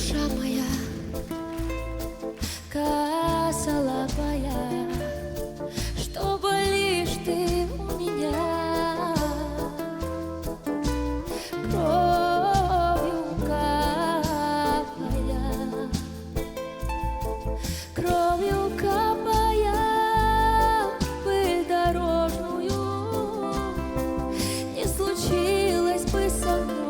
душа моя, косолапая, чтобы лишь ты у меня кровью капая пыль дорожную, не случилось бы со мной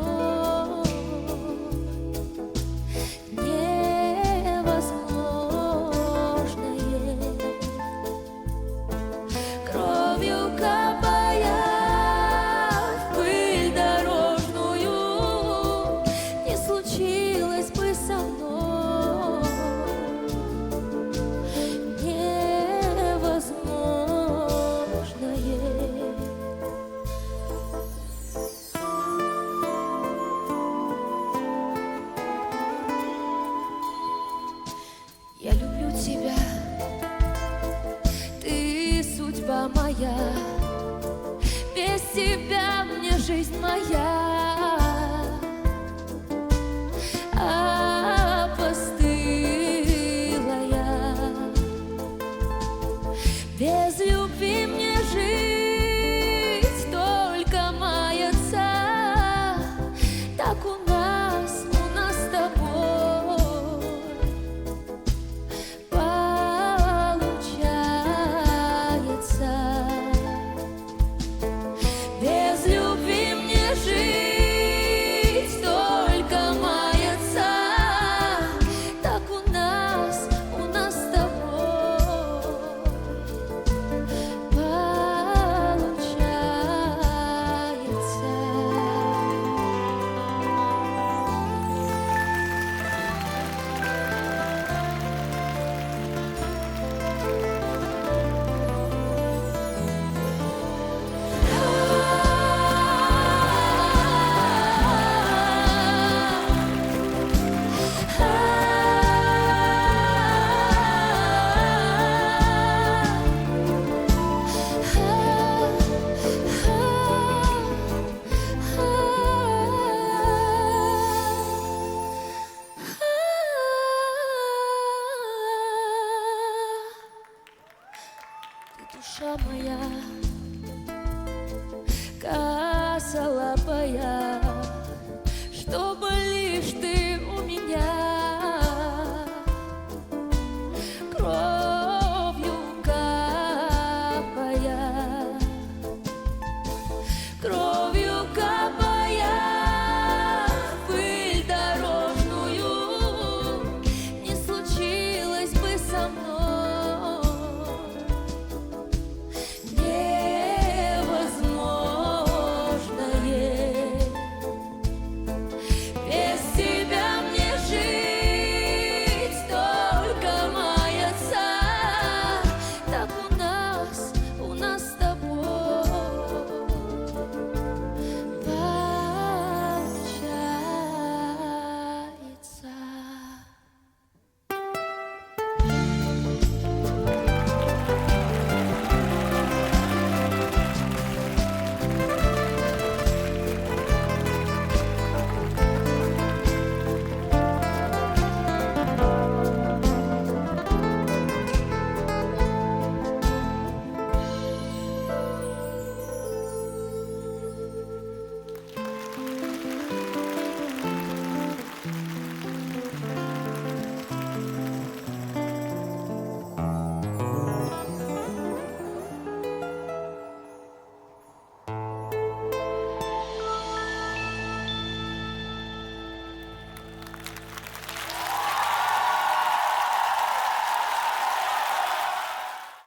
Я люблю тебя, ты судьба моя, без тебя мне жизнь моя опостылая. Без любви мне жить только маяться, так у нас с тобой получается. Без любви мне жить только маяться, так у нас с тобой получается. Душа моя, косолапая,